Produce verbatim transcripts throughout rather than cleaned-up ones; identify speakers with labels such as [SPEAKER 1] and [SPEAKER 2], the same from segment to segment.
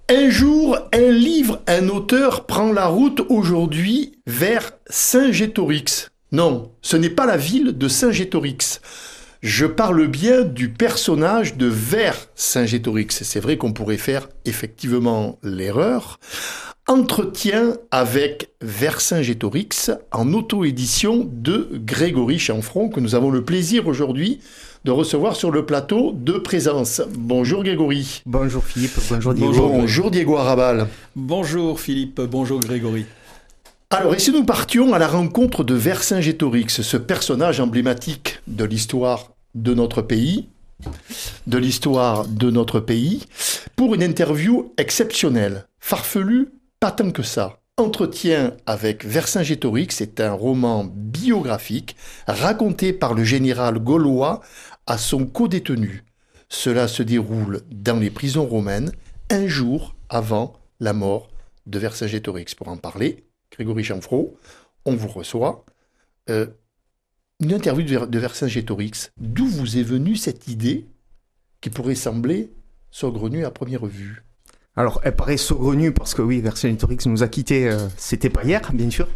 [SPEAKER 1] Un jour, un livre, un auteur prend la route aujourd'hui vers Saint-Gétorix. Non, ce n'est pas la ville de Saint-Gétorix. Je parle bien du personnage de vers Saint-Gétorix. C'est vrai qu'on pourrait faire effectivement l'erreur. Entretien avec Vercingétorix en auto-édition de Grégory Chanfron, que nous avons le plaisir aujourd'hui de recevoir sur le plateau de Présence. Bonjour Grégory.
[SPEAKER 2] Bonjour Philippe, bonjour Diego.
[SPEAKER 1] Bonjour, bonjour Diego Arrabal.
[SPEAKER 3] Bonjour Philippe, bonjour Grégory.
[SPEAKER 1] Alors, et si nous partions à la rencontre de Vercingétorix, ce personnage emblématique de l'histoire de notre pays, de l'histoire de notre pays, pour une interview exceptionnelle, farfelue, pas tant que ça. Entretien avec Vercingétorix est un roman biographique raconté par le général gaulois à son codétenu. Cela se déroule dans les prisons romaines un jour avant la mort de Vercingétorix. Pour en parler, Grégory Chanfron, on vous reçoit. Euh, une interview de, de Vercingétorix. D'où vous est venue cette idée qui pourrait sembler saugrenue à première vue?
[SPEAKER 2] Alors, elle paraît saugrenue parce que oui, Vercingétorix nous a quittés, euh, c'était pas hier, bien sûr.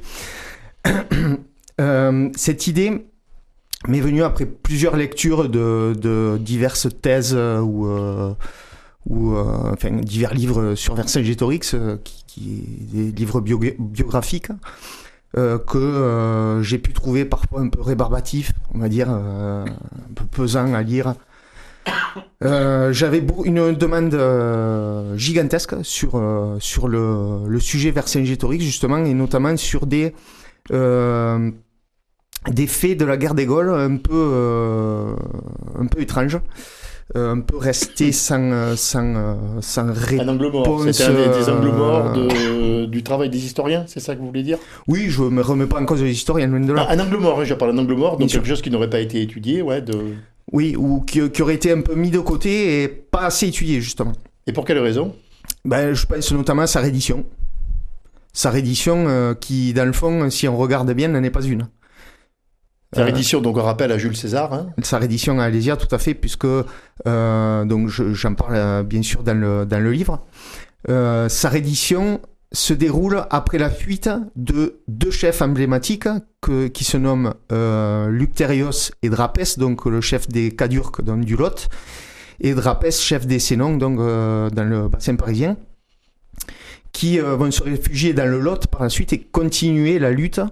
[SPEAKER 2] euh, cette idée m'est venue après plusieurs lectures de, de diverses thèses euh, ou, euh, ou euh, enfin, divers livres sur Vercingétorix, euh, qui, qui, des livres bio- biographiques, euh, que euh, j'ai pu trouver parfois un peu rébarbatifs, on va dire, euh, un peu pesants à lire. Euh, j'avais une demande euh, gigantesque sur, euh, sur le, le sujet Vercingétorix justement, et notamment sur des, euh, des faits de la guerre des Gaules un peu, euh, un peu étranges, euh, un peu restés sans, sans, sans réponse.
[SPEAKER 1] Un angle mort, c'était un des, des angles morts de, du travail des historiens, c'est ça que vous voulez dire?
[SPEAKER 2] Oui, je ne me remets pas en cause des historiens, loin de là.
[SPEAKER 1] Ah, un angle mort, hein, je parle d'un angle mort, donc quelque chose qui n'aurait pas été étudié, ouais, de...
[SPEAKER 2] Oui, ou qui, qui aurait été un peu mis de côté et pas assez étudié, justement.
[SPEAKER 1] Et pour quelle raison?
[SPEAKER 2] Ben, je pense notamment à sa reddition. Sa reddition euh, qui, dans le fond, si on regarde bien, n'en est pas une.
[SPEAKER 1] Sa reddition, euh, donc on rappelle à Jules César. Hein.
[SPEAKER 2] Sa reddition à Alésia, tout à fait, puisque, euh, donc je, j'en parle euh, bien sûr dans le, dans le livre. Euh, sa reddition se déroule après la fuite de deux chefs emblématiques que, qui se nomment euh, Lucterios et Drapès, donc le chef des Cadurques donc, du Lot, et Drapès, chef des Sénons, donc euh, dans le bassin parisien, qui euh, vont se réfugier dans le Lot par la suite et continuer la lutte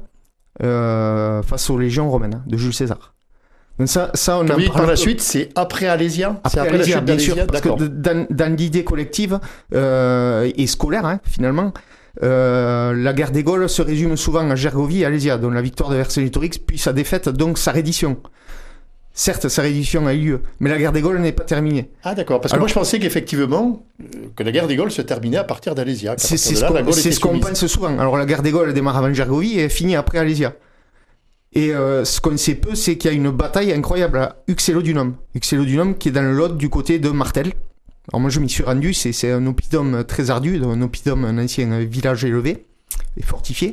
[SPEAKER 2] euh, face aux légions romaines de Jules César. Donc ça, ça on
[SPEAKER 1] oui,
[SPEAKER 2] en
[SPEAKER 1] par la
[SPEAKER 2] peu.
[SPEAKER 1] suite, c'est après Alésia.
[SPEAKER 2] Après,
[SPEAKER 1] c'est après
[SPEAKER 2] Alésia,
[SPEAKER 1] la chute
[SPEAKER 2] bien
[SPEAKER 1] d'Alésia,
[SPEAKER 2] sûr, parce
[SPEAKER 1] d'accord.
[SPEAKER 2] que dans, dans l'idée collective euh, et scolaire, hein, finalement, euh, la guerre des Gaules se résume souvent à Gergovie et Alésia, dont la victoire de Vercingétorix, puis sa défaite, donc sa reddition. Certes, sa reddition a eu lieu, mais la guerre des Gaules n'est pas terminée.
[SPEAKER 1] Ah d'accord, parce que
[SPEAKER 2] Alors,
[SPEAKER 1] moi je pensais qu'effectivement, euh, que la guerre des Gaules se terminait à partir d'Alésia.
[SPEAKER 2] C'est, c'est, ce, qu'on, c'est ce qu'on pense souvent. Alors la guerre des Gaules démarre avant Gergovie et finit après Alésia. Et euh, ce qu'on sait peu, c'est qu'il y a une bataille incroyable à Uxellodunum. Uxellodunum qui est dans le Lot du côté de Martel. Alors moi je m'y suis rendu, c'est, c'est un oppidum très ardu, un oppidum, un ancien village élevé et fortifié.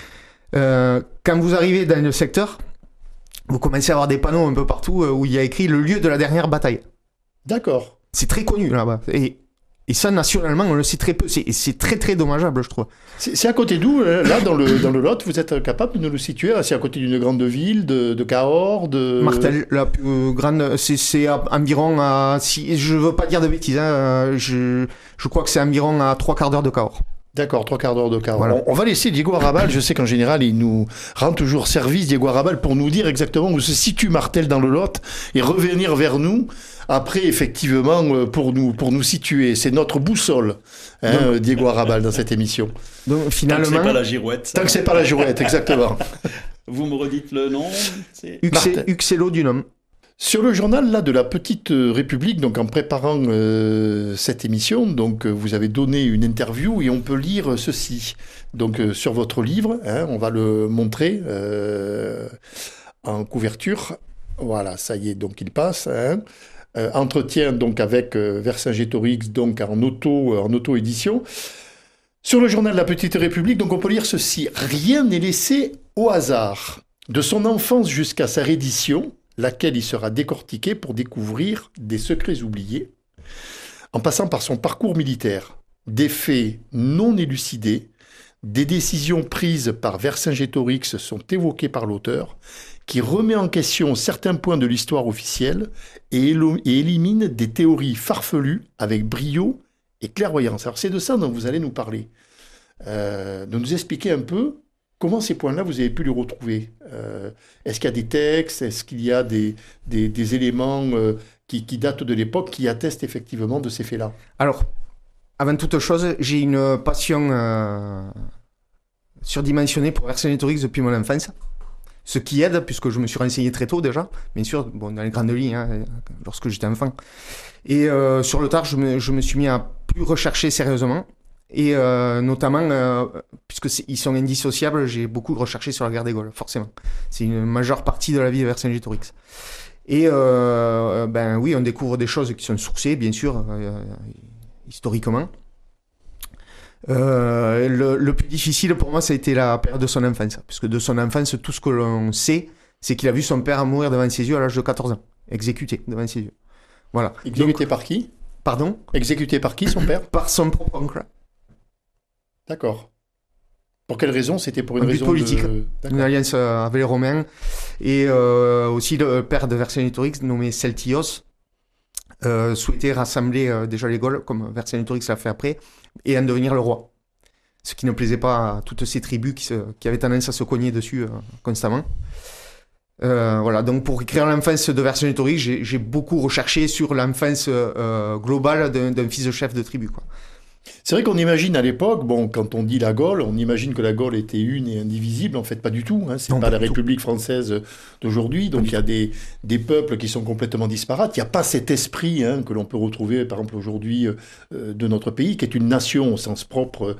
[SPEAKER 2] Euh, quand vous arrivez dans le secteur, vous commencez à avoir des panneaux un peu partout où il y a écrit le lieu de la dernière bataille.
[SPEAKER 1] D'accord.
[SPEAKER 2] C'est très connu là-bas. Et, et ça, nationalement, on le sait très peu. C'est, et c'est très très dommageable, je trouve.
[SPEAKER 1] C'est, c'est à côté d'où, là, dans le, dans le Lot, vous êtes capable de nous le situer? C'est à côté d'une grande ville, de, de Cahors, de...
[SPEAKER 2] Martel, la plus grande, c'est, c'est à, environ à... Si, je veux pas dire de bêtises, hein, je, je crois que c'est environ à trois quarts d'heure de Cahors.
[SPEAKER 1] D'accord, trois quarts d'heure de Cahors.
[SPEAKER 2] Voilà.
[SPEAKER 1] On, on va laisser Diego Arrabal, je sais qu'en général, il nous rend toujours service, Diego Arrabal, pour nous dire exactement où se situe Martel dans le Lot et revenir vers nous après, effectivement, pour nous, pour nous situer. C'est notre boussole, hein, donc, Diego Arrabal, dans cette émission.
[SPEAKER 2] Donc, finalement...
[SPEAKER 3] Tant que c'est pas la girouette.
[SPEAKER 1] Tant que c'est pas la girouette, exactement.
[SPEAKER 3] Vous me redites le nom? C'est...
[SPEAKER 2] Uxellodunum.
[SPEAKER 1] Sur le journal là, de la Petite République, donc en préparant euh, cette émission, donc, euh, vous avez donné une interview et on peut lire ceci. Donc, euh, sur votre livre, hein, on va le montrer euh, en couverture. Voilà, ça y est, donc il passe. Hein. Euh, entretien donc, avec euh, Vercingétorix, donc en, auto, euh, en auto-édition. Sur le journal de la Petite République, donc, on peut lire ceci. Rien n'est laissé au hasard. De son enfance jusqu'à sa reddition, laquelle il sera décortiqué pour découvrir des secrets oubliés, en passant par son parcours militaire. des faits non élucidés, des décisions prises par Vercingétorix sont évoquées par l'auteur, qui remet en question certains points de l'histoire officielle et, élo- et élimine des théories farfelues avec brio et clairvoyance. Alors c'est de ça dont vous allez nous parler, euh, de nous expliquer un peu comment ces points-là, vous avez pu les retrouver. Euh, est-ce qu'il y a des textes, est-ce qu'il y a des, des, des éléments euh, qui, qui datent de l'époque, qui attestent effectivement de ces faits-là?
[SPEAKER 2] Alors, avant toute chose, j'ai une passion euh, surdimensionnée pour Vercingétorix depuis mon enfance. Ce qui aide, puisque je me suis renseigné très tôt déjà, bien sûr, bon, dans les grandes lignes, hein, lorsque j'étais enfant. Et euh, sur le tard, je me, je me suis mis à plus rechercher sérieusement. Et euh, notamment, euh, puisqu'ils sont indissociables, j'ai beaucoup recherché sur la guerre des Gaules, forcément. C'est une majeure partie de la vie de Vercingétorix. Et euh, ben oui, on découvre des choses qui sont sourcées, bien sûr, euh, historiquement. Euh, le, le plus difficile pour moi, ça a été la période de son enfance. Puisque de son enfance, tout ce que l'on sait, c'est qu'il a vu son père mourir devant ses yeux à l'âge de quatorze ans. Exécuté devant ses yeux. Voilà.
[SPEAKER 1] Exécuté
[SPEAKER 2] Donc,
[SPEAKER 1] par qui?
[SPEAKER 2] Pardon?
[SPEAKER 1] Exécuté par qui, son père?
[SPEAKER 2] Par son propre oncle.
[SPEAKER 1] D'accord. Pour quelle raison? C'était pour une
[SPEAKER 2] Un but
[SPEAKER 1] raison
[SPEAKER 2] politique.
[SPEAKER 1] de...
[SPEAKER 2] Une alliance avec les Romains. Et euh, aussi le père de Vercingétorix, nommé Celtios, euh, souhaitait rassembler euh, déjà les Gaules, comme Vercingétorix l'a fait après, et en devenir le roi. Ce qui ne plaisait pas à toutes ces tribus qui, se, qui avaient tendance à se cogner dessus euh, constamment. Euh, voilà, donc pour écrire l'enfance de Vercingétorix, j'ai, j'ai beaucoup recherché sur l'enfance euh, globale d'un, d'un fils de chef de tribu, quoi.
[SPEAKER 1] C'est vrai qu'on imagine à l'époque, bon, quand on dit la Gaule, on imagine que la Gaule était une et indivisible. En fait, pas du tout. Hein, c'est
[SPEAKER 2] Non,
[SPEAKER 1] pas
[SPEAKER 2] pas
[SPEAKER 1] la
[SPEAKER 2] du tout.
[SPEAKER 1] République française d'aujourd'hui. Donc, il y a des, des peuples qui sont complètement disparates. Il n'y a pas cet esprit hein, que l'on peut retrouver, par exemple, aujourd'hui euh, de notre pays, qui est une nation au sens propre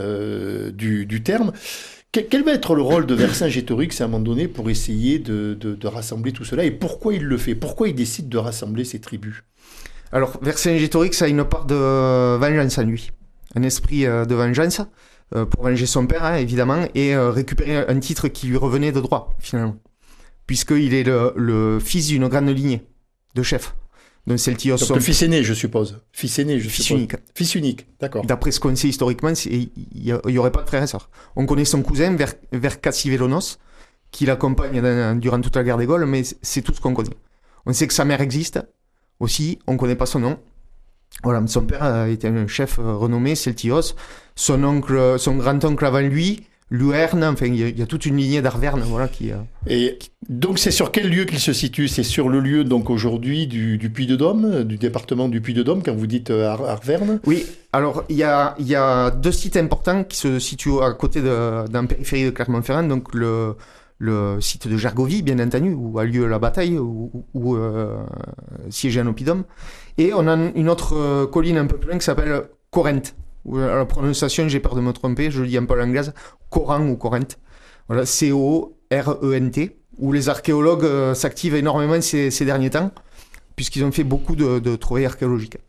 [SPEAKER 1] euh, du, du terme. Quel, quel va être le rôle de Vercingétorix à un moment donné pour essayer de, de, de rassembler tout cela? Et pourquoi il le fait? Pourquoi il décide de rassembler ces tribus?
[SPEAKER 2] Alors, Vercingétorix a une part de vengeance en lui. Un esprit euh, de vengeance euh, pour venger son père, hein, évidemment, et euh, récupérer un titre qui lui revenait de droit, finalement. Puisqu'il est le, le fils d'une grande lignée de chefs. Donc, Celtios.
[SPEAKER 1] Donc,
[SPEAKER 2] son...
[SPEAKER 1] le fils aîné, je suppose. Fils aîné, je
[SPEAKER 2] Fils
[SPEAKER 1] suppose.
[SPEAKER 2] unique.
[SPEAKER 1] Fils unique, d'accord.
[SPEAKER 2] D'après ce qu'on sait historiquement, c'est- il n'y aurait pas de frères et sœurs. On connaît son cousin, Ver, Vercassivelonos, qui l'accompagne dans- durant toute la guerre des Gaules, mais c'est tout ce qu'on connaît. On sait que sa mère existe aussi, on ne connaît pas son nom. Voilà, son père euh, était un chef euh, renommé, Celtios. Son oncle, son grand-oncle avant lui, Luerne, enfin, il y, a- il y a toute une lignée d'Arverne, voilà, qui... euh,
[SPEAKER 1] Et donc, c'est sur quel lieu qu'il se situe? C'est sur le lieu, donc, aujourd'hui, du, du Puy-de-Dôme, du département du Puy-de-Dôme, quand vous dites euh, Ar- Arverne?
[SPEAKER 2] Oui, alors il y a, il y a deux sites importants qui se situent à côté de, dans la périphérie de Clermont-Ferrand. Donc le, le site de Gergovie, bien entendu, où a lieu la bataille, où, où euh, siégeait un oppidum. Et on a une autre euh, colline un peu plus loin qui s'appelle Corinthe. Où, à la prononciation, j'ai peur de me tromper, je le dis un peu à l'anglaise, Coran ou Corinthe. Voilà, C O R E N T, où les archéologues euh, s'activent énormément ces, ces derniers temps, puisqu'ils ont fait beaucoup de, de trouvailles archéologiques.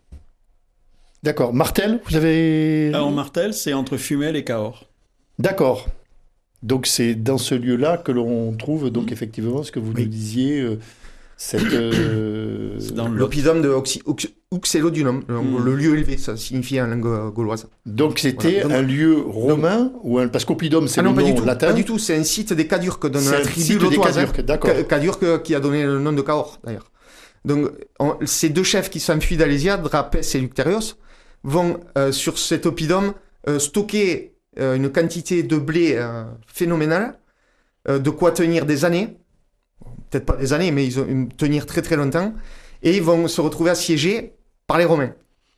[SPEAKER 1] D'accord. Martel, vous avez...
[SPEAKER 3] Alors, Martel, c'est entre Fumel et Cahors.
[SPEAKER 1] D'accord. Donc, c'est dans ce lieu-là que l'on trouve, donc, effectivement, ce que vous
[SPEAKER 2] Oui.
[SPEAKER 1] nous disiez, euh, cette... euh,
[SPEAKER 3] C'est dans le Lot.
[SPEAKER 2] L'oppidum de Oxy- Ux- Uxellodunum, le,
[SPEAKER 3] Mm.
[SPEAKER 2] le lieu élevé, ça signifie en langue euh, gauloise.
[SPEAKER 1] Donc, c'était
[SPEAKER 2] Voilà. Donc-
[SPEAKER 1] un lieu romain, ou un... parce qu'oppidum, c'est
[SPEAKER 2] Ah
[SPEAKER 1] le
[SPEAKER 2] non, pas
[SPEAKER 1] nom
[SPEAKER 2] du tout,
[SPEAKER 1] latin.
[SPEAKER 2] pas du tout, c'est un site des Cadurques, de
[SPEAKER 1] C'est
[SPEAKER 2] la
[SPEAKER 1] un
[SPEAKER 2] tribu
[SPEAKER 1] site des
[SPEAKER 2] lotoise, hein.
[SPEAKER 1] Cadurques, d'accord.
[SPEAKER 2] Ca- Cadurques qui a donné le nom de Cahors, d'ailleurs. Donc, on- ces deux chefs qui s'enfuient d'Alésia, Drapes et Lucterios, vont euh, sur cet oppidum euh, stocker euh, une quantité de blé euh, phénoménale, euh, de quoi tenir des années, peut-être pas des années, mais ils vont tenir très très longtemps, et ils vont se retrouver assiégés par les Romains.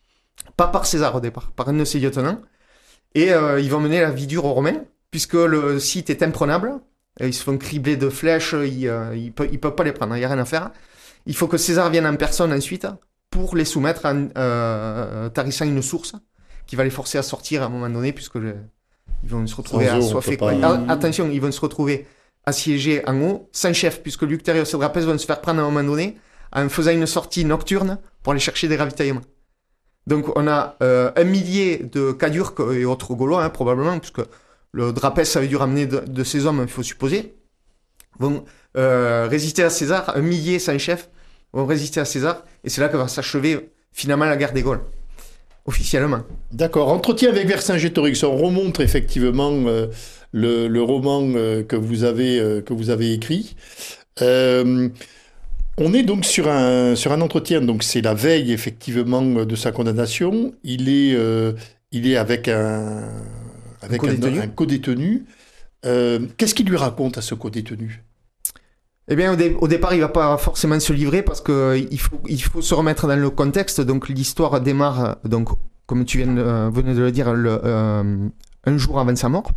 [SPEAKER 2] Pas par César au départ, par un de ses lieutenants. Et euh, ils vont mener la vie dure aux Romains, puisque le site est imprenable. Et ils se font cribler de flèches, ils euh, ils peuvent, ils peuvent pas les prendre, il n'y a rien à faire. Il faut que César vienne en personne ensuite pour les soumettre en euh, tarissant une source qui va les forcer à sortir à un moment donné, puisque le- ils vont se retrouver
[SPEAKER 1] Sans eau, on
[SPEAKER 2] assoiffés.
[SPEAKER 1] peut pas-
[SPEAKER 2] Ah, attention, ils vont se retrouver assiégés en haut, sans chef, puisque Lucterios et Drapes vont se faire prendre à un moment donné en faisant une sortie nocturne pour aller chercher des ravitaillements. Donc on a euh, un millier de Cadurques et autres Gaulois, hein, probablement, puisque le Drapes avait dû ramener de, de ses hommes, il faut supposer, vont euh, résister à César, un millier sans chef, vont résister à César, et c'est là que va s'achever finalement la guerre des Gaules. officiellement.
[SPEAKER 1] D'accord. Entretien avec Vercingétorix. On remonte effectivement euh, le, le roman euh, que vous avez, euh, que vous avez écrit. Euh, on est donc sur un, sur un entretien. Donc c'est la veille effectivement de sa condamnation. Il est, euh, il est avec un, avec un,
[SPEAKER 2] co-détenu.
[SPEAKER 1] un co-détenu. Euh, qu'est-ce qu'il lui raconte à ce co-détenu?
[SPEAKER 2] Eh bien, au, dé- au départ, il va pas forcément se livrer parce que euh, il faut, il faut se remettre dans le contexte. Donc, l'histoire démarre, euh, donc, comme tu viens de, euh, venais de le dire, le, euh, un jour avant sa mort.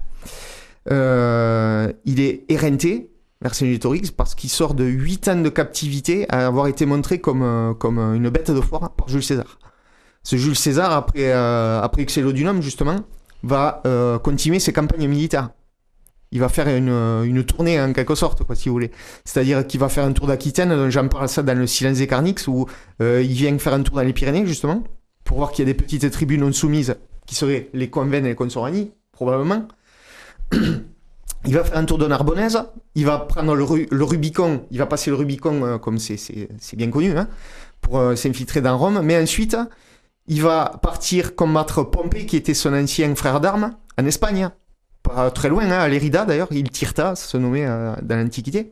[SPEAKER 2] Euh, il est éreinté, Vercingétorix, parce qu'il sort de huit ans de captivité à avoir été montré comme, euh, comme une bête de foire par Jules César. Ce Jules César, après, euh, après Excelodunum, justement, va euh, continuer ses campagnes militaires. Il va faire une, une tournée en quelque sorte, quoi, si vous voulez. C'est-à-dire qu'il va faire un tour d'Aquitaine, j'en parle ça dans le Silence des Carnix, où euh, il vient faire un tour dans les Pyrénées, justement, pour voir qu'il y a des petites tribus non soumises, qui seraient les Convennes et les Consorani, probablement. Il va faire un tour de Narbonnaise, il va prendre le, Ru- le Rubicon, il va passer le Rubicon, euh, comme c'est, c'est, c'est bien connu, hein, pour euh, s'infiltrer dans Rome, mais ensuite, il va partir combattre Pompée, qui était son ancien frère d'armes, en Espagne, pas très loin, hein, à Lérida d'ailleurs, il Tirta, ça se nommait euh, dans l'Antiquité.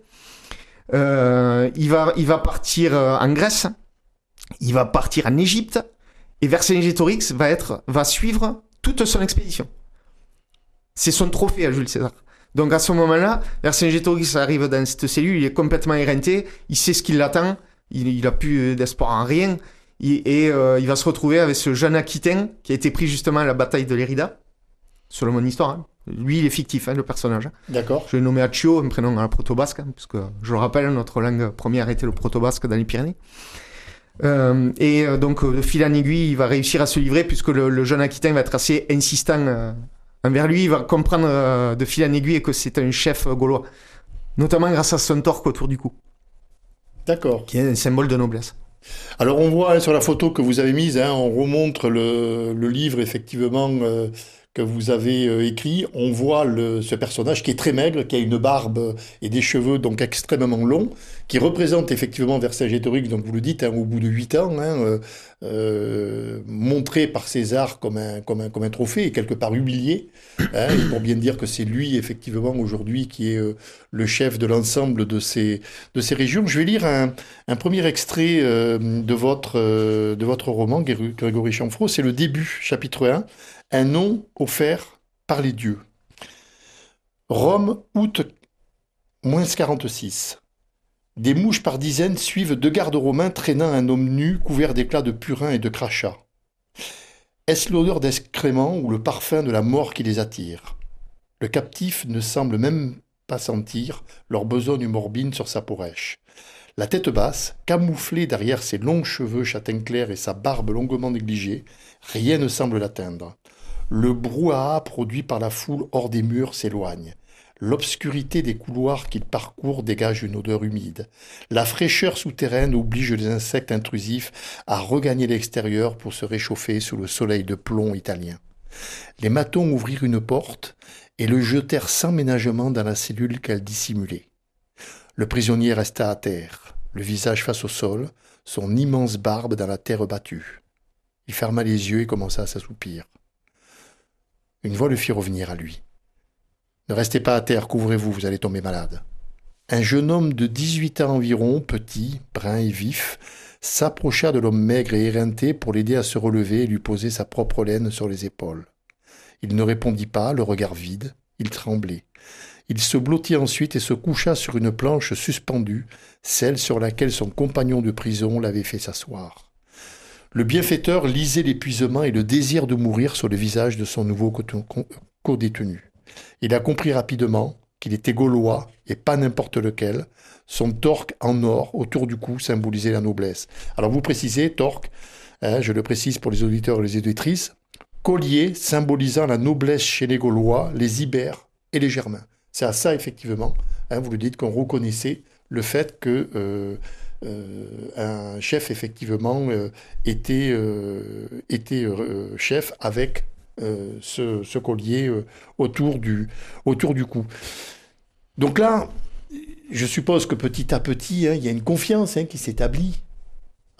[SPEAKER 2] Euh, il, va, il va partir euh, en Grèce, il va partir en Égypte, et Vercingétorix va, être, va suivre toute son expédition. C'est son trophée à Jules César. Donc à ce moment-là, Vercingétorix arrive dans cette cellule, il est complètement éreinté, il sait ce qui l'attend, il n'a plus d'espoir en rien, et, et euh, il va se retrouver avec ce jeune Aquitain qui a été pris justement à la bataille de Lérida, selon mon histoire. Hein. Lui, il est fictif, hein, le personnage.
[SPEAKER 1] D'accord.
[SPEAKER 2] Je l'ai nommé Accio, un prénom en proto-basque, hein, parce que, je le rappelle, notre langue première était le proto-basque dans les Pyrénées. Euh, et euh, donc, de fil en aiguille, il va réussir à se livrer, puisque le, le jeune Aquitain va être assez insistant euh, envers lui. Il va comprendre euh, de fil en aiguille que c'est un chef gaulois, notamment grâce à son torque autour du cou.
[SPEAKER 1] D'accord.
[SPEAKER 2] Qui est un symbole de noblesse.
[SPEAKER 1] Alors on voit hein, sur la photo que vous avez mise, hein, on remontre le, le livre effectivement euh, que vous avez euh, écrit. On voit le, ce personnage qui est très maigre, qui a une barbe et des cheveux donc extrêmement longs, qui représente effectivement Vercingétorix, donc vous le dites, hein, au bout de huit ans, hein, euh, euh, montré par César comme un, comme, un, comme un trophée et quelque part humilié, hein, et pour bien dire que c'est lui effectivement aujourd'hui qui est euh, le chef de l'ensemble de ces, de ces régions. Je vais lire un, un premier extrait euh, de, votre, euh, de votre roman, Grégory Chanfraud, c'est le début, chapitre un, un nom offert par les dieux. Rome, août moins quarante-six. Des mouches par dizaines suivent deux gardes romains traînant un homme nu couvert d'éclats de purin et de crachats. Est-ce l'odeur d'excréments ou le parfum de la mort qui les attire? Le captif ne semble même pas sentir leur besogne morbine sur sa pourrèche. La tête basse, camouflée derrière ses longs cheveux châtain clair et sa barbe longuement négligée, rien ne semble l'atteindre. Le brouhaha produit par la foule hors des murs s'éloigne. L'obscurité des couloirs qu'il parcourt dégage une odeur humide. La fraîcheur souterraine oblige les insectes intrusifs à regagner l'extérieur pour se réchauffer sous le soleil de plomb italien. Les matons ouvrirent une porte et le jetèrent sans ménagement dans la cellule qu'elle dissimulait. Le prisonnier resta à terre, le visage face au sol, son immense barbe dans la terre battue. Il ferma les yeux et commença à s'assoupir. Une voix le fit revenir à lui. « Ne restez pas à terre, couvrez-vous, vous allez tomber malade. » Un jeune homme de dix-huit ans environ, petit, brun et vif, s'approcha de l'homme maigre et éreinté pour l'aider à se relever et lui poser sa propre laine sur les épaules. Il ne répondit pas, le regard vide, il tremblait. Il se blottit ensuite et se coucha sur une planche suspendue, celle sur laquelle son compagnon de prison l'avait fait s'asseoir. Le bienfaiteur lisait l'épuisement et le désir de mourir sur le visage de son nouveau co-détenu. Il a compris rapidement qu'il était gaulois et pas n'importe lequel. Son torque en or autour du cou symbolisait la noblesse. Alors vous précisez, torque, hein, je le précise pour les auditeurs et les auditrices, collier symbolisant la noblesse chez les Gaulois, les Ibères et les Germains. C'est à ça, effectivement, hein, vous le dites, qu'on reconnaissait le fait que euh, euh, un chef, effectivement, euh, était, euh, était euh, chef avec euh, ce, ce collier euh, autour, du, autour du cou. Donc là, je suppose que petit à petit, hein, il y a une confiance hein, qui s'établit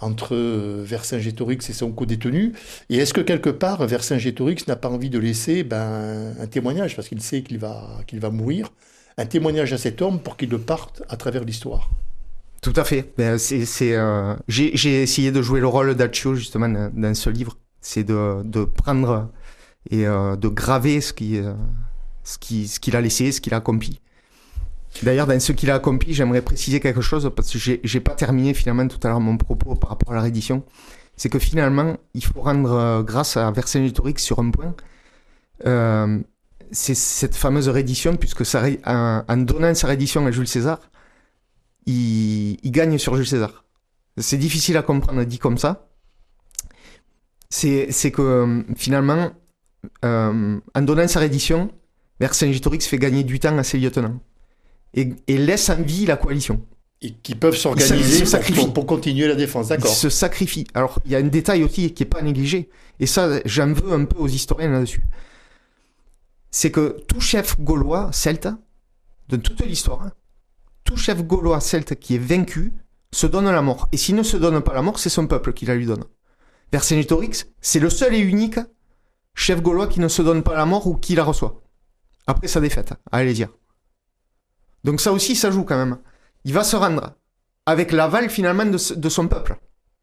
[SPEAKER 1] entre euh, Vercingétorix et son co-détenu. Et est-ce que quelque part, Vercingétorix n'a pas envie de laisser ben, un témoignage, parce qu'il sait qu'il va, qu'il va mourir, un témoignage à cet homme pour qu'il le parte à travers l'histoire?
[SPEAKER 2] Tout à fait. Ben, c'est, c'est, euh, j'ai, j'ai essayé de jouer le rôle d'Accio justement dans, dans ce livre. C'est de, de prendre et euh, de graver ce, qui, euh, ce, qui, ce qu'il a laissé, ce qu'il a accompli. D'ailleurs, dans ce qu'il a accompli, j'aimerais préciser quelque chose parce que j'ai, j'ai pas terminé finalement tout à l'heure mon propos par rapport à la réédition. C'est que finalement, il faut rendre euh, grâce à Vercingétorix sur un point. Euh, c'est cette fameuse réédition, puisque ça, en, en donnant sa réédition à Jules César, il, il gagne sur Jules César. C'est difficile à comprendre dit comme ça. C'est, c'est que finalement, euh, en donnant sa réédition, Vercingétorix fait gagner du temps à ses lieutenants et, et laisse en vie la coalition.
[SPEAKER 1] Et qui peuvent s'organiser pour, pour, pour continuer la défense, d'accord.
[SPEAKER 2] Ils se sacrifient. Alors, il y a un détail aussi qui n'est pas négligé, et ça, j'en veux un peu aux historiens là-dessus. C'est que tout chef gaulois celte, de toute l'histoire, tout chef gaulois celte qui est vaincu se donne la mort. Et s'il ne se donne pas la mort, c'est son peuple qui la lui donne. Vercingétorix, c'est le seul et unique chef gaulois qui ne se donne pas la mort ou qui la reçoit. Après sa défaite, à Alésia. Donc ça aussi, ça joue quand même. Il va se rendre avec l'aval finalement de, de son peuple.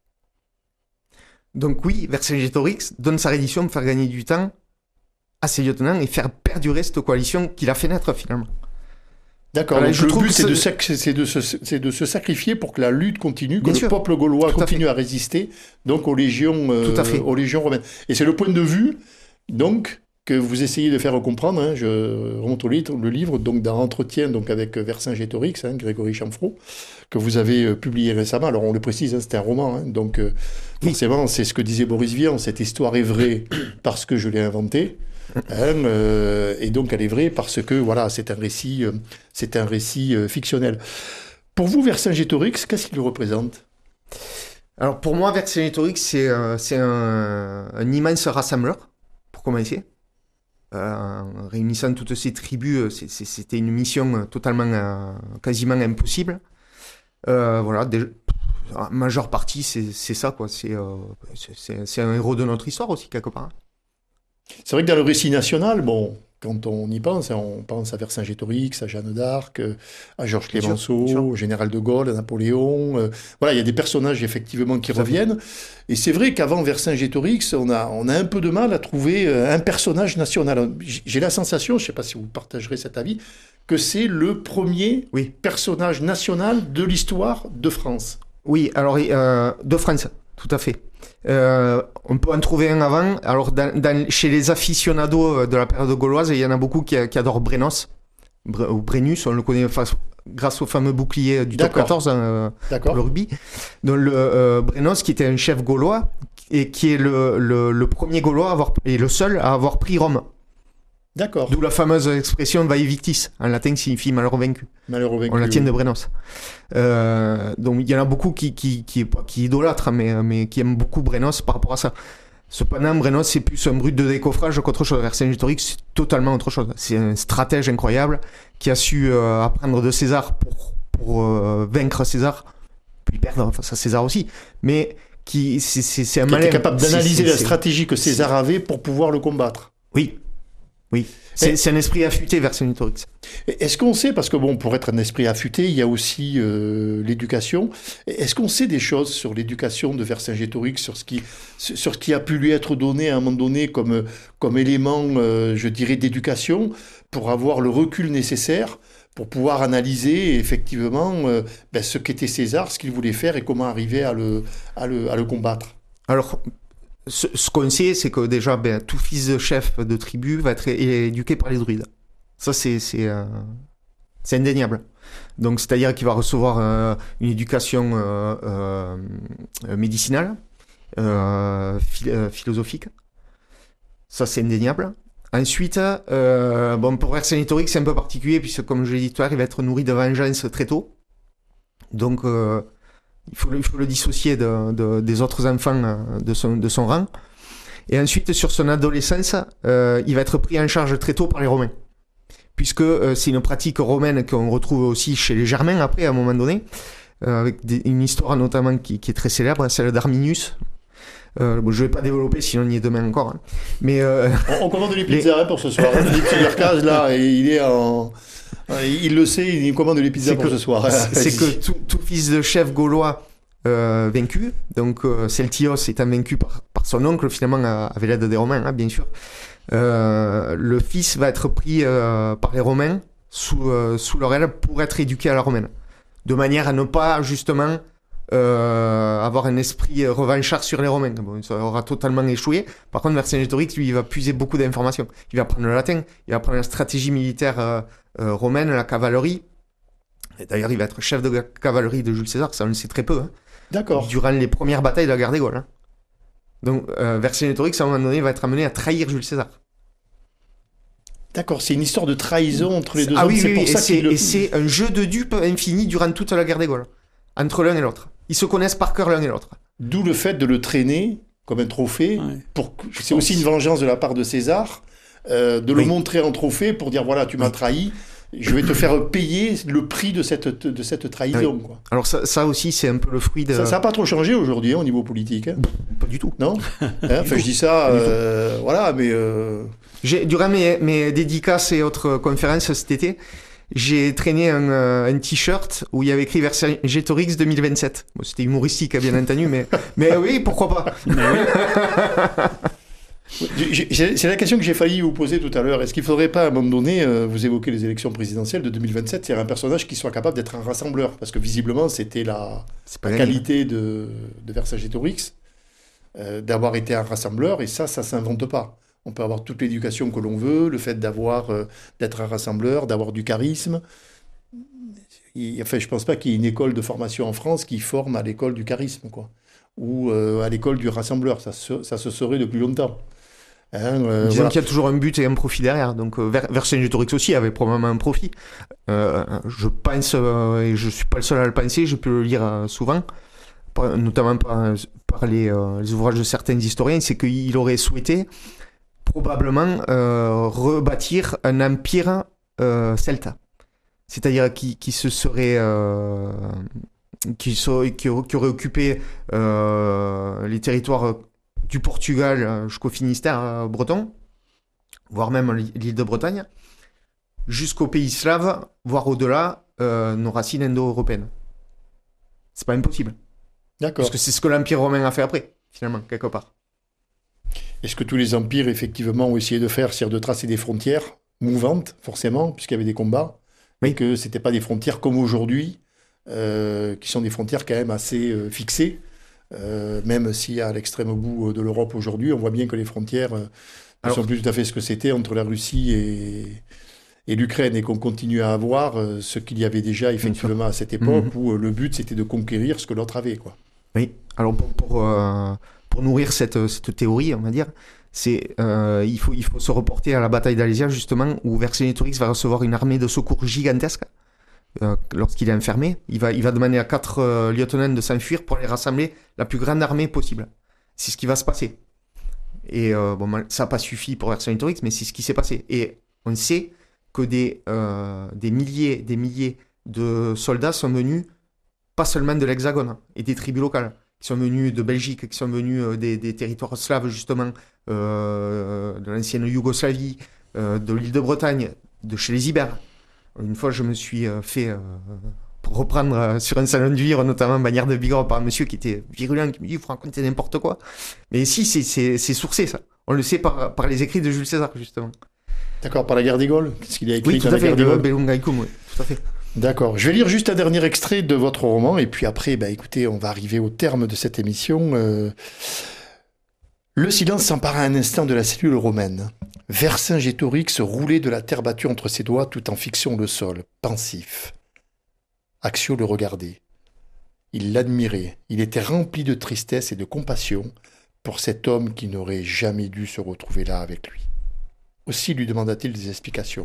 [SPEAKER 2] Donc oui, Vercingétorix donne sa reddition pour faire gagner du temps à ses lieutenants et faire perdurer cette coalition qu'il a fait naître finalement.
[SPEAKER 1] D'accord, voilà, donc le but c'est de, sac- c'est, de se, c'est de se sacrifier pour que la lutte continue, que Bien le sûr. peuple gaulois Tout continue à, à résister donc aux légions, euh, aux légions romaines. Et c'est le point de vue donc que vous essayez de faire comprendre, hein, je remonte au livre, le livre donc d'un entretien donc avec Vercingétorix, hein, Grégory Chamfrot, que vous avez euh, publié récemment. Alors on le précise, hein, c'était un roman, hein, donc euh, oui. forcément c'est ce que disait Boris Vian, cette histoire est vraie parce que je l'ai inventée, hein, euh, et donc elle est vraie parce que voilà, c'est un récit, euh, c'est un récit euh, fictionnel. Pour vous, Vercingétorix, qu'est-ce qu'il représente ?
[SPEAKER 2] Alors pour moi, Vercingétorix, c'est, euh, c'est un, un immense rassembleur, pour commencer. Euh, en réunissant toutes ces tribus, c'est, c'est, c'était une mission totalement, euh, quasiment impossible. Euh, voilà, des, en majeure partie, c'est, c'est ça, quoi. C'est, euh, c'est, c'est, c'est un héros de notre histoire aussi, quelque part.
[SPEAKER 1] C'est vrai que dans le récit national, bon, quand on y pense, on pense à Vercingétorix, à Jeanne d'Arc, à Georges Clémenceau, au général de Gaulle, à Napoléon. Euh, voilà, il y a des personnages effectivement qui reviennent. Et c'est vrai qu'avant Vercingétorix, on a, on a un peu de mal à trouver un personnage national. J'ai la sensation, je ne sais pas si vous partagerez cet avis, que c'est le premier oui. personnage national de l'histoire de France.
[SPEAKER 2] Oui, alors euh, de France, tout à fait. Euh, on peut en trouver un avant. Alors, dans, dans, chez les aficionados de la période gauloise, il y en a beaucoup qui, qui adorent Brennos, Bre, ou Brennus, on le connaît face, grâce au fameux bouclier du D'accord. top quatorze euh, pour le rugby. Donc, le, euh, Brennos, qui était un chef gaulois, et qui est le, le, le premier gaulois à avoir, et le seul à avoir pris Rome.
[SPEAKER 1] D'accord.
[SPEAKER 2] D'où la fameuse expression vae victis, en latin qui signifie malheureux vaincu.
[SPEAKER 1] Malheureux vaincu.
[SPEAKER 2] On la tient de Brennos. Euh, donc il y en a beaucoup qui, qui, qui, qui idolâtrent, mais, mais qui aiment beaucoup Brennos par rapport à ça. Cependant, Brennos, c'est plus un brut de décoffrage qu'autre chose. Vercingétorix, c'est totalement autre chose. C'est un stratège incroyable qui a su euh, apprendre de César pour, pour euh, vaincre César, puis perdre face à César aussi. Mais qui, c'est, c'est, c'est un
[SPEAKER 1] qui
[SPEAKER 2] malin.
[SPEAKER 1] était capable d'analyser
[SPEAKER 2] c'est, c'est,
[SPEAKER 1] la stratégie que César avait pour pouvoir le combattre.
[SPEAKER 2] Oui. Oui, c'est, c'est un esprit affûté, Vercingétorix.
[SPEAKER 1] Est-ce qu'on sait, parce que bon, pour être un esprit affûté, il y a aussi euh, l'éducation. Est-ce qu'on sait des choses sur l'éducation de Vercingétorix, sur ce qui, sur ce qui a pu lui être donné à un moment donné comme, comme élément, euh, je dirais, d'éducation, pour avoir le recul nécessaire pour pouvoir analyser effectivement euh, ben, ce qu'était César, ce qu'il voulait faire et comment arriver à le, à le, à le combattre?
[SPEAKER 2] Alors, Ce, ce qu'on sait, c'est que déjà, ben, tout fils de chef de tribu va être é- éduqué par les druides. Ça, c'est, c'est, euh, c'est indéniable. Donc, c'est-à-dire qu'il va recevoir euh, une éducation euh, euh, médicinale, euh, phil- euh, philosophique. Ça, c'est indéniable. Ensuite, euh, bon, pour Vercingétorix, c'est un peu particulier, puisque, comme je l'ai dit tout à l'heure, il va être nourri de vengeance très tôt. Donc, euh, Il faut, le, il faut le dissocier de, de, des autres enfants de son, de son rang. Et ensuite, sur son adolescence, euh, il va être pris en charge très tôt par les Romains. Puisque euh, c'est une pratique romaine qu'on retrouve aussi chez les Germains après, à un moment donné. euh, avec des, une histoire notamment qui, qui est très célèbre, celle d'Arminius. Euh, bon, je vais pas développer, sinon on y est demain encore. Hein. Mais euh,
[SPEAKER 1] on, on commande les pizzas les... Hein, pour ce soir. Hein. Philippe Silvercage, là, et il est en... Il le sait, il commande les pizzas pour
[SPEAKER 2] que,
[SPEAKER 1] ce soir.
[SPEAKER 2] C'est que tout, tout fils de chef gaulois euh, vaincu, donc euh, Celtios étant vaincu par, par son oncle, finalement, avec l'aide des Romains, hein, bien sûr, euh, le fils va être pris euh, par les Romains sous, euh, sous leur aile pour être éduqué à la romaine. De manière à ne pas, justement, euh, avoir un esprit revanchard sur les Romains. Bon, ça aura totalement échoué. Par contre, Vercingétorix, lui, il va puiser beaucoup d'informations. Il va prendre le latin, il va prendre la stratégie militaire euh, euh, romaine, la cavalerie. Et d'ailleurs, il va être chef de cavalerie de Jules César, ça on le sait très peu. Hein.
[SPEAKER 1] D'accord.
[SPEAKER 2] Durant les premières batailles de la guerre des Gaules. Hein. Donc, euh, Vercingétorix, à un moment donné, va être amené à trahir Jules César.
[SPEAKER 1] D'accord, c'est une histoire de trahison entre les deux
[SPEAKER 2] ah,
[SPEAKER 1] hommes.
[SPEAKER 2] Oui,
[SPEAKER 1] c'est
[SPEAKER 2] oui,
[SPEAKER 1] pour
[SPEAKER 2] oui.
[SPEAKER 1] ça
[SPEAKER 2] et, c'est,
[SPEAKER 1] le...
[SPEAKER 2] et c'est un jeu de dupes infini durant toute la guerre des Gaules, entre l'un et l'autre. Ils se connaissent par cœur l'un et l'autre.
[SPEAKER 1] D'où le fait de le traîner comme un trophée. Ouais. Pour... C'est aussi une vengeance de la part de César, euh, de oui. le montrer en trophée pour dire voilà, tu m'as trahi. Je vais te faire payer le prix de cette, de cette trahison. Oui. Quoi.
[SPEAKER 2] Alors ça, ça aussi, c'est un peu le fruit de...
[SPEAKER 1] Ça n'a pas trop changé aujourd'hui hein, au niveau politique. Hein.
[SPEAKER 2] Pas du tout.
[SPEAKER 1] Non hein, Enfin, je dis ça, euh, voilà, mais... Euh...
[SPEAKER 2] J'ai, durant mes, mes dédicaces et autres conférences cet été, j'ai traîné un, un t-shirt où il y avait écrit Vercingétorix deux mille vingt-sept. Bon, c'était humoristique, bien entendu, mais, mais oui, pourquoi pas.
[SPEAKER 1] C'est la question que j'ai failli vous poser tout à l'heure. Est-ce qu'il ne faudrait pas, à un moment donné, euh, vous évoquez les élections présidentielles de deux mille vingt-sept, c'est un personnage qui soit capable d'être un rassembleur? Parce que visiblement, c'était la, la qualité de, de Vercingétorix, euh, d'avoir été un rassembleur, et ça, ça ne s'invente pas. On peut avoir toute l'éducation que l'on veut, le fait d'avoir, euh, d'être un rassembleur, d'avoir du charisme. Il, enfin, je ne pense pas qu'il y ait une école de formation en France qui forme à l'école du charisme, quoi. Ou euh, à l'école du rassembleur. Ça se, ça se saurait depuis longtemps. Hein, euh,
[SPEAKER 2] Disons
[SPEAKER 1] voilà.
[SPEAKER 2] qu'il y a toujours un but et un profit derrière. Donc euh, Vercingétorix aussi avait probablement un profit. Euh, je pense, euh, et je ne suis pas le seul à le penser, je peux le lire euh, souvent, par, notamment par, par les, euh, les ouvrages de certains historiens, c'est qu'il aurait souhaité probablement euh, rebâtir un empire euh, celte. C'est-à-dire qui, qui se serait... Euh, qui, serait, qui, qui aurait occupé euh, les territoires du Portugal jusqu'au Finistère euh, breton, voire même l'île de Bretagne, jusqu'aux pays slaves, voire au-delà, euh, nos racines indo-européennes. C'est pas impossible.
[SPEAKER 1] D'accord.
[SPEAKER 2] Parce que c'est ce que l'Empire romain a fait après, finalement, quelque part.
[SPEAKER 1] Est-ce que tous les empires, effectivement, ont essayé de faire, c'est-à-dire de tracer des frontières mouvantes, forcément, puisqu'il y avait des combats, oui. Et que ce n'étaient pas des frontières comme aujourd'hui, euh, qui sont des frontières quand même assez euh, fixées. Euh, même si à l'extrême bout de l'Europe aujourd'hui, on voit bien que les frontières euh, ne sont plus tout à fait ce que c'était entre la Russie et, et l'Ukraine, et qu'on continue à avoir euh, ce qu'il y avait déjà effectivement à cette époque, mmh. où euh, le but c'était de conquérir ce que l'autre avait, quoi.
[SPEAKER 2] Oui, alors pour, pour, euh, pour nourrir cette, cette théorie, on va dire, c'est, euh, il, faut, il faut se reporter à la bataille d'Alésia, justement, où Vercingétorix va recevoir une armée de secours gigantesque. Euh, lorsqu'il est enfermé, il va, il va demander à quatre euh, lieutenants de s'enfuir pour les rassembler la plus grande armée possible. C'est ce qui va se passer. Et euh, bon, ça n'a pas suffi pour Vercingétorix, mais c'est ce qui s'est passé. Et on sait que des, euh, des milliers, des milliers de soldats sont venus, pas seulement de l'Hexagone, hein, et des tribus locales, qui sont venus de Belgique, qui sont venus euh, des, des territoires slaves, justement, euh, de l'ancienne Yougoslavie, euh, de l'île de Bretagne, de chez les Ibères. Une fois, je me suis fait euh, reprendre euh, sur un salon du livre, notamment Bagnères de Bigorre, par un monsieur qui était virulent, qui me dit « Vous racontez n'importe quoi ». Mais si, c'est, c'est, c'est sourcé, ça. On le sait par, par les écrits de Jules César, justement.
[SPEAKER 1] D'accord, par la guerre des Gaules? Qu'est-ce qu'il a écrit
[SPEAKER 2] oui, tout
[SPEAKER 1] dans
[SPEAKER 2] à
[SPEAKER 1] la
[SPEAKER 2] fait,
[SPEAKER 1] guerre des Gaules?
[SPEAKER 2] Bellum Gallicum, oui, tout à fait.
[SPEAKER 1] D'accord. Je vais lire juste un dernier extrait de votre roman, et puis après, bah, écoutez, on va arriver au terme de cette émission. Euh... Le silence s'empara un instant de la cellule romaine. Vercingétorix roulait de la terre battue entre ses doigts tout en fixant le sol, pensif. Accio le regardait. Il l'admirait. Il était rempli de tristesse et de compassion pour cet homme qui n'aurait jamais dû se retrouver là avec lui. Aussi lui demanda-t-il des explications.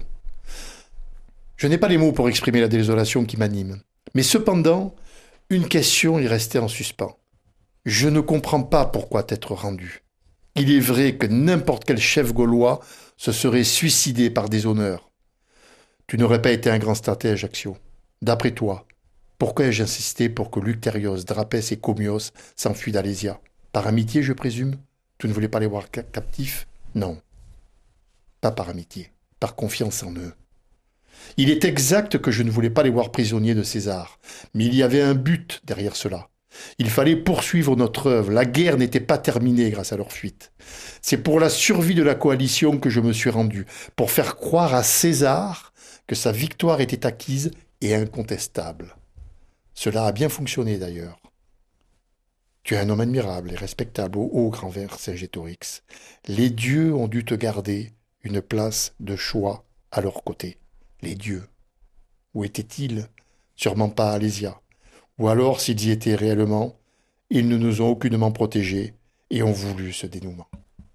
[SPEAKER 1] « Je n'ai pas les mots pour exprimer la désolation qui m'anime. Mais cependant, une question y restait en suspens. Je ne comprends pas pourquoi t'être rendu. Il est vrai que n'importe quel chef gaulois se serait suicidé par déshonneur. Tu n'aurais pas été un grand stratège, Accio. D'après toi, Pourquoi ai-je insisté pour que Luctérios, Drapès et Comios s'enfuient d'Alésia? Par amitié, je présume? Tu ne voulais pas les voir ca- captifs? Non. Pas par amitié, par confiance en eux. Il est exact que je ne voulais pas les voir prisonniers de César, mais il y avait un but derrière cela. Il fallait poursuivre notre œuvre. La guerre n'était pas terminée grâce à leur fuite. C'est pour la survie de la coalition que je me suis rendu, pour faire croire à César que sa victoire était acquise et incontestable. Cela a bien fonctionné d'ailleurs. Tu es un homme admirable et respectable, ô ô grand Vercingétorix. Les dieux ont dû te garder une place de choix à leur côté. Les dieux. Où étaient-ils? Sûrement pas à Alésia. Ou alors, s'ils y étaient réellement, ils ne nous ont aucunement protégés et ont voulu ce dénouement.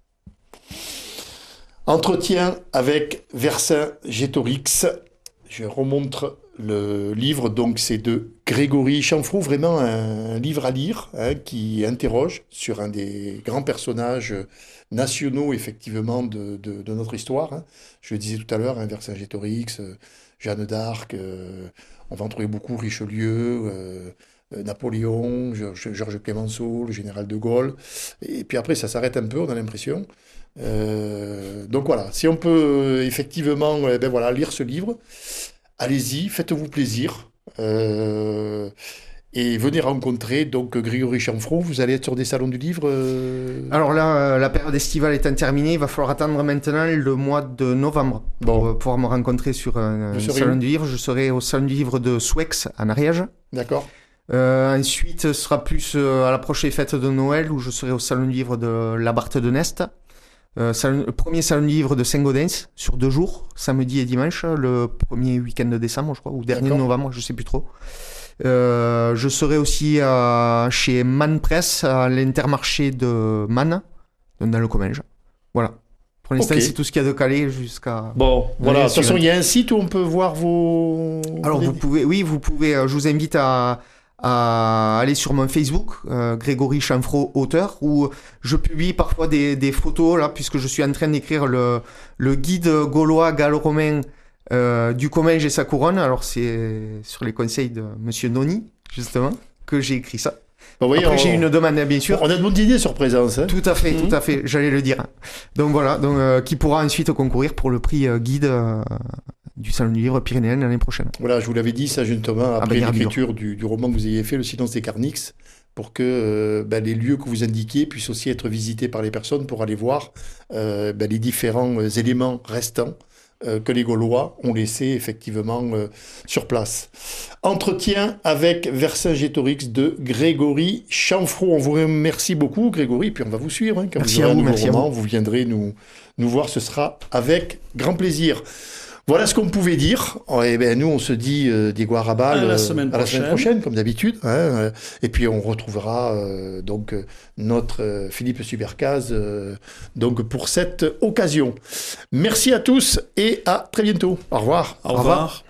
[SPEAKER 1] Entretien avec Vercingétorix. Je remontre le livre, donc c'est de Grégory Chanfroux, vraiment un, un livre à lire, hein, qui interroge sur un des grands personnages nationaux, effectivement, de, de, de notre histoire. Hein. Je le disais tout à l'heure, hein, Vercingétorix, euh, Jeanne d'Arc, euh, on va en trouver beaucoup, Richelieu, euh, euh, Napoléon, Georges, Georges Clemenceau, le général de Gaulle. Et puis après, ça s'arrête un peu, on a l'impression. Euh, donc voilà, si on peut euh, effectivement euh, ben voilà, lire ce livre, allez-y, faites-vous plaisir. Euh, et venez rencontrer donc Grégory Chanfroux. Vous allez être sur des salons du livre euh...
[SPEAKER 2] Alors là, euh, la période estivale étant terminée, il va falloir attendre maintenant le mois de novembre pour
[SPEAKER 1] Bon.
[SPEAKER 2] euh, pouvoir me rencontrer sur un, un salon du livre. Je serai au salon du livre de Souex, en Ariège.
[SPEAKER 1] D'accord.
[SPEAKER 2] Euh, ensuite, ce sera plus euh, à l'approche des fêtes de Noël, où je serai au salon du livre de la Barthe de Nest. Euh, salon, le premier salon du livre de Saint-Gaudens, sur deux jours, samedi et dimanche, le premier week-end de décembre, je crois, ou dernier de
[SPEAKER 1] D'accord.
[SPEAKER 2] novembre, je sais plus trop. Euh, je serai aussi euh, chez Man Press, à l'Intermarché de Man, dans le Comminges. Voilà. Pour l'instant,
[SPEAKER 1] Ok.
[SPEAKER 2] c'est tout ce qu'il y a de calé jusqu'à...
[SPEAKER 1] Bon, voilà. De toute façon,
[SPEAKER 2] suivante.
[SPEAKER 1] il y a un site où on peut voir vos.
[SPEAKER 2] Alors, vous pouvez, oui, vous pouvez, euh, je vous invite à, à aller sur mon Facebook, euh, Grégory Chanfroux, auteur, où je publie parfois des, des photos, là, puisque je suis en train d'écrire le, le guide gaulois gallo-romain euh, du Comminges et sa couronne. Alors, c'est sur les conseils de Monsieur Noni, justement, que j'ai écrit ça.
[SPEAKER 1] Bah, voyez,
[SPEAKER 2] Après,
[SPEAKER 1] on...
[SPEAKER 2] j'ai une demande, bien sûr.
[SPEAKER 1] On a de bonnes idées sur présence. Hein.
[SPEAKER 2] Tout à fait,
[SPEAKER 1] Mhm.
[SPEAKER 2] tout à fait, j'allais le dire. Donc voilà, donc, euh, qui pourra ensuite concourir pour le prix euh, guide euh, du Salon du Livre pyrénéen l'année prochaine.
[SPEAKER 1] Voilà, je vous l'avais dit, ça justement, après
[SPEAKER 2] ben,
[SPEAKER 1] l'écriture du, du roman que vous ayez fait, Le silence des Carnix, pour que euh, ben, les lieux que vous indiquiez puissent aussi être visités par les personnes pour aller voir euh, ben, les différents euh, éléments restants euh, que les Gaulois ont laissés effectivement euh, sur place. Entretien avec Vercingétorix de Grégory Chanfroux. On vous remercie beaucoup, Grégory, puis on va vous suivre. Hein, quand
[SPEAKER 2] Merci
[SPEAKER 1] vous aurez
[SPEAKER 2] à vous,
[SPEAKER 1] un nouveau
[SPEAKER 2] merci à
[SPEAKER 1] roman,
[SPEAKER 2] vous.
[SPEAKER 1] vous viendrez nous, nous voir, ce sera avec grand plaisir. Voilà ce qu'on pouvait dire. Et ben, nous, on se dit, euh, Diego Arrabal,
[SPEAKER 3] À la
[SPEAKER 1] euh,
[SPEAKER 3] semaine
[SPEAKER 1] à la semaine
[SPEAKER 3] prochaine.
[SPEAKER 1] prochaine, comme d'habitude. Hein, euh, et puis, on retrouvera euh, donc euh, notre euh, Philippe Subercaz euh, donc pour cette occasion. Merci à tous et à très bientôt. Au revoir.
[SPEAKER 3] Au revoir.